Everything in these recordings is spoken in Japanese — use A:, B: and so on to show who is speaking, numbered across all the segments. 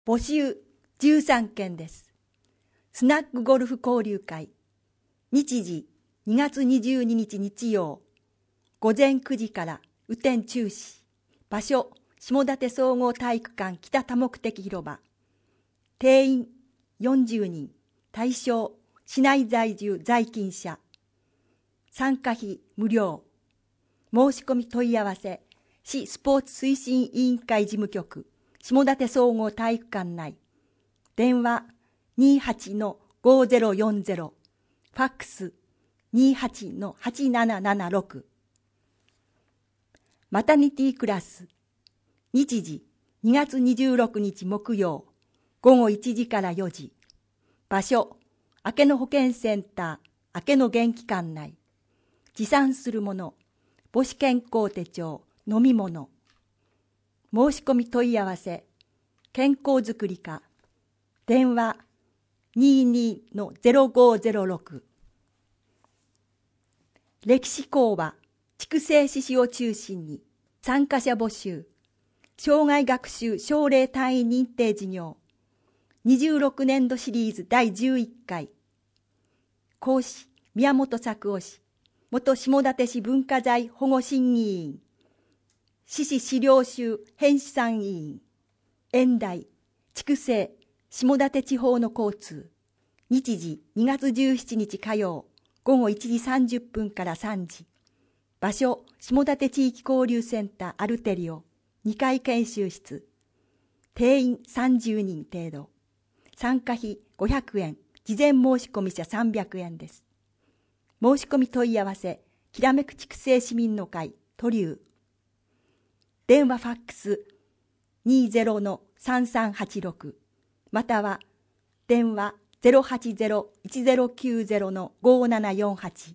A: 募集13件です。スナックゴルフ交流会。日時2月22日日曜。午前9時から雨天中止。場所下館総合体育館北多目的広場。定員40人。対象市内在住在勤者。参加費無料。申し込み問い合わせ市スポーツ推進委員会事務局下館総合体育館内。電話 28-5040。ファックス 28-8776。マタニティクラス。日時2月26日木曜。午後1時から4時。場所明野保健センター明野元気館内。持参するもの母子健康手帳飲み物。申し込み問い合わせ健康づくり課。電話 22-0506。歴史講話筑西市市を中心に参加者募集。障害学習奨励単位認定事業26年度シリーズ第11回。講師宮本作夫氏、元下館市文化財保護審議員、市史資料集編纂委員、演題筑西下館地方の交通。日時2月17日火曜午後1時30分から3時。場所下館地域交流センターアルテリオ2階研修室。定員30人程度。参加費500円。事前申し込み者300円です。申し込み問い合わせきらめく筑西市民の会トリュー。電話ファックス 20-3386 または電話 080-1090-5748。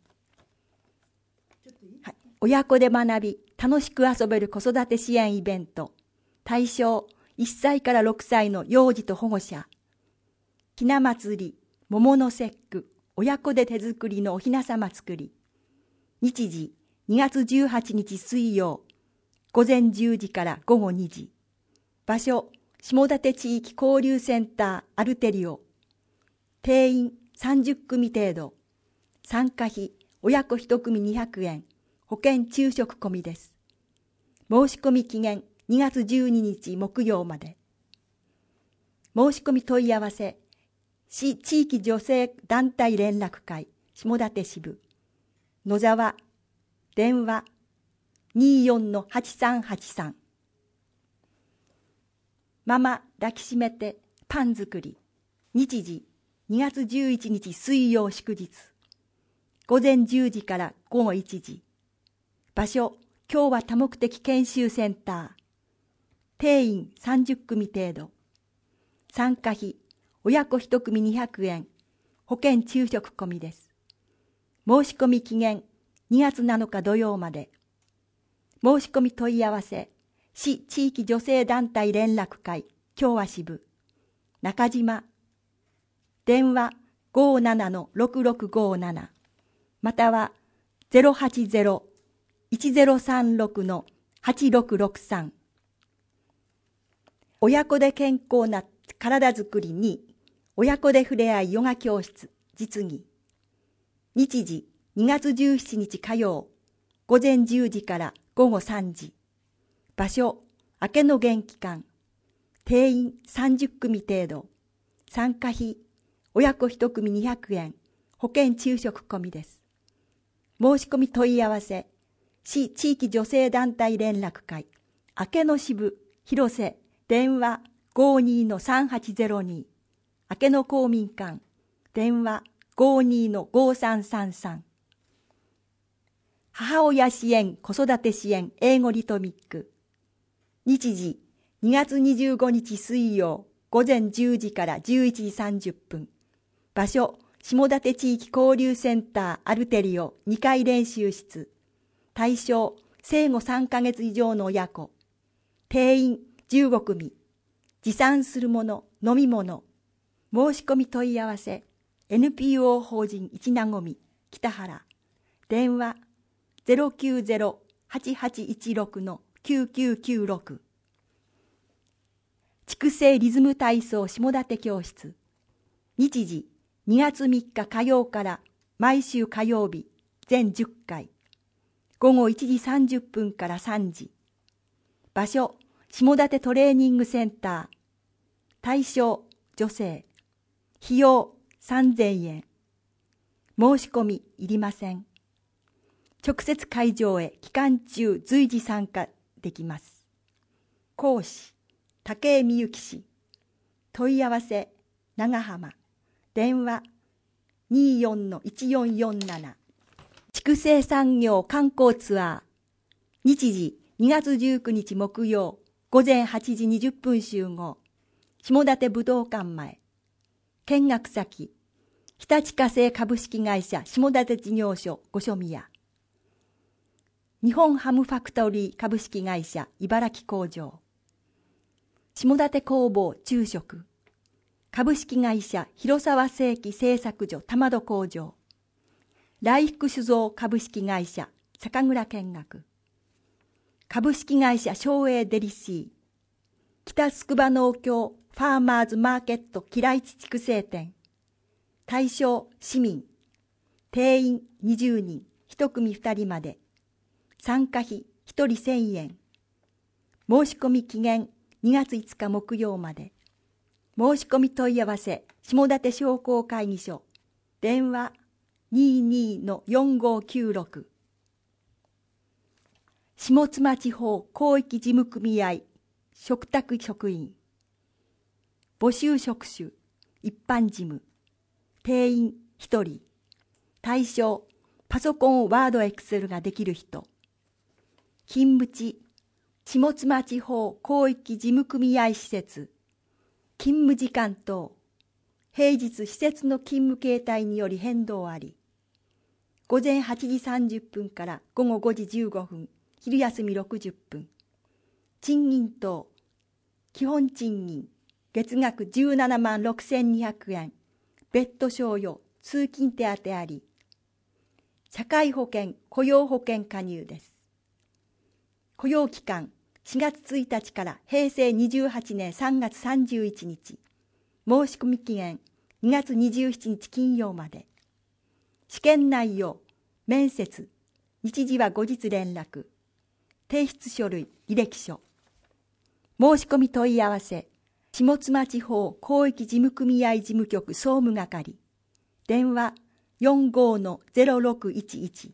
A: 親子で学び楽しく遊べる子育て支援イベント。対象1歳から6歳の幼児と保護者。ひな祭り、桃の節句、親子で手作りのおひなさま作り。日時2月18日水曜、午前10時から午後2時。場所、下館地域交流センターアルテリオ。定員30組程度。参加費、親子1組200円。保険昼食込みです。申し込み期限2月12日木曜まで。申し込み問い合わせ、市地域女性団体連絡会下館支部。野沢。電話 24-8383。ママ抱きしめてパン作り。日時2月11日水曜祝日。午前10時から午後1時。場所、今日は多目的研修センター。定員30組程度。参加費、親子1組200円。保険昼食込みです。申し込み期限2月7日土曜まで。申し込み問い合わせ、市地域女性団体連絡会共和支部。中島。電話 57-6657。または 080-1036-8663。親子で健康な体づくりに親子でふれあいヨガ教室実技。日時2月17日火曜午前10時から午後3時。場所明野元気館。定員30組程度。参加費親子1組200円。保険昼食込みです。申し込み問い合わせ市地域女性団体連絡会明野支部広瀬。電話 52-3802。明野公民館。電話 52-5333。母親支援子育て支援英語リトミック。日時2月25日水曜午前10時から11時30分。場所下館地域交流センターアルテリオ2階練習室。対象生後3ヶ月以上の親子。定員15組。持参するもの、飲み物。申し込み問い合わせ NPO 法人一なごみ北原。電話 090-8816-9996。 畜生リズム体操下館教室。日時2月3日火曜から毎週火曜日全10回。午後1時30分から3時。場所、下館トレーニングセンター。対象、女性。費用、3000円。申し込みいりません。直接会場へ期間中随時参加できます。講師、武井美幸氏。問い合わせ、長浜。電話、24-1447。畜生産業観光ツアー。日時、2月19日木曜、午前8時20分集合。下館武道館前。見学先、日立化成株式会社下館事業所御所宮。日本ハムファクトリー株式会社茨城工場。下館工房昼食。株式会社広沢製機製作所玉戸工場。来福酒造株式会社酒蔵見学。株式会社松栄デリシー。北筑波農協ファーマーズマーケット木良市畜生店。対象市民。定員20人、1組2人まで。参加費1人1000円。申し込み期限2月5日木曜まで。申し込み問い合わせ、下館商工会議所。電話 22-4596。下妻地方広域事務組合嘱託職員。募集職種、一般事務。定員1人。対象、パソコンワードエクセルができる人。勤務地、下妻地方広域事務組合施設。勤務時間等、平日施設の勤務形態により変動あり。午前8時30分から午後5時15分、昼休み60分。賃金等、基本賃金、月額17万6200円。別途賞与、通勤手当あり。社会保険、雇用保険加入です。雇用期間、4月1日から平成28年3月31日。申し込み期限、2月27日金曜まで。試験内容、面接、日時は後日連絡。提出書類、履歴書。申し込み問い合わせ、下妻地方広域事務組合事務局総務係。電話 45-0611。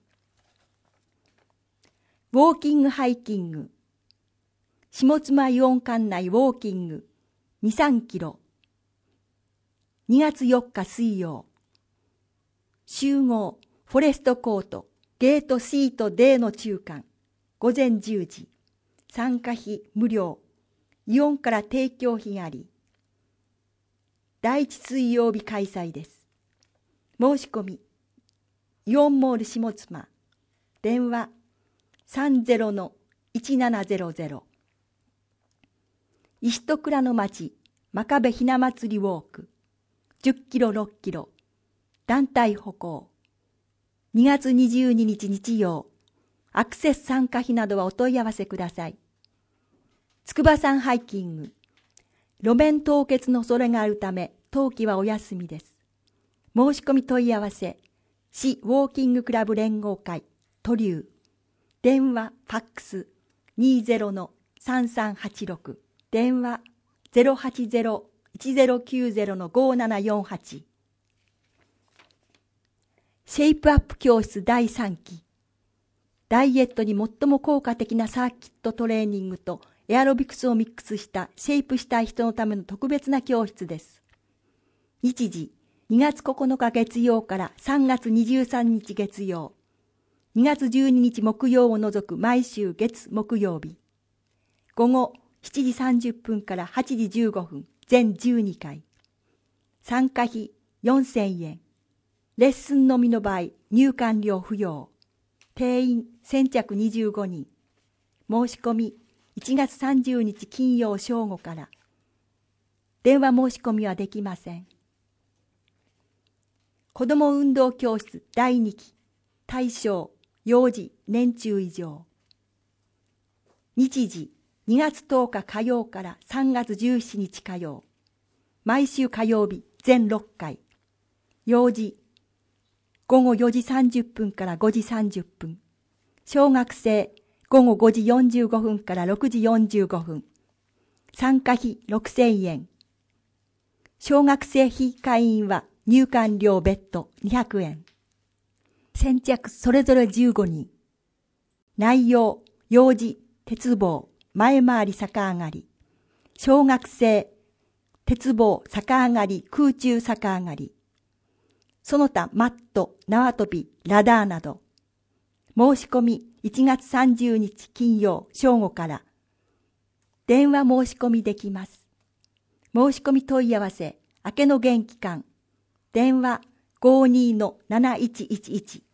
A: ウォーキングハイキング。下妻イオン管内ウォーキング 2,3 キロ。2月4日水曜。集合フォレストコートゲート C と D の中間。午前10時。参加費無料。イオンから提供費あり。第1水曜日開催です。申し込み。イオンモール下妻。電話 30-1700。石戸倉の町、真壁ひな祭りウォーク、10キロ6キロ、団体歩行。2月22日日曜、アクセス参加費などはお問い合わせください。筑波山ハイキング、路面凍結の恐れがあるため、冬季はお休みです。申し込み問い合わせ、市ウォーキングクラブ連合会、都留。電話、ファックス、20-3386。電話 080-1090-5748。シェイプアップ教室第3期。ダイエットに最も効果的なサーキットトレーニングとエアロビクスをミックスしたシェイプしたい人のための特別な教室です。日時、2月9日月曜から3月23日月曜。2月12日木曜を除く毎週月木曜日。午後7時30分から8時15分、全12回。参加費4000円。レッスンのみの場合、入館料不要。定員先着25人。申し込み1月30日金曜正午から。電話申し込みはできません。子ども運動教室第2期。対象、幼児、年中以上。日時、 2月10日火曜から3月17日火曜。毎週火曜日全6回。幼児、午後4時30分から5時30分。小学生、午後5時45分から6時45分。参加費6000円。小学生非会員は入館料別途200円。先着それぞれ15人。内容、幼児、鉄棒、前回り逆上がり。小学生、鉄棒、逆上がり、空中逆上がり。その他マット、縄跳び、ラダーなど。申し込み1月30日金曜正午から。電話申し込みできます。申し込み問い合わせ、明けの元気館。電話 52-7111。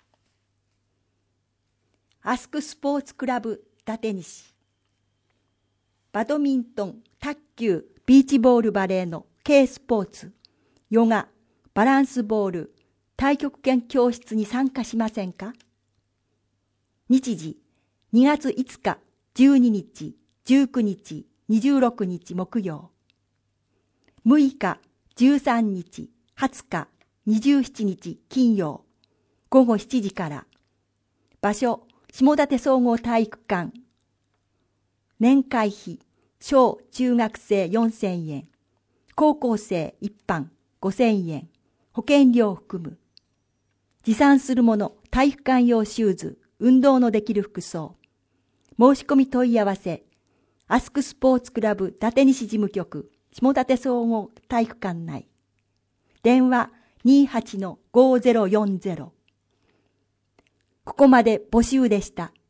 A: アスクスポーツクラブ伊達西。バドミントン、卓球、ビーチボールバレーの K スポーツ、ヨガ、バランスボール、太極拳教室に参加しませんか？日時、2月5日、12日、19日、26日木曜。6日、13日、20日、27日金曜。午後7時から。場所、下館総合体育館。年会費、小中学生4000円。高校生一般5000円。保険料を含む。持参するもの、体育館用シューズ、運動のできる服装。申し込み問い合わせ、アスクスポーツクラブ伊達西事務局、下館総合体育館内。電話 28-5040。ここまで募集でした。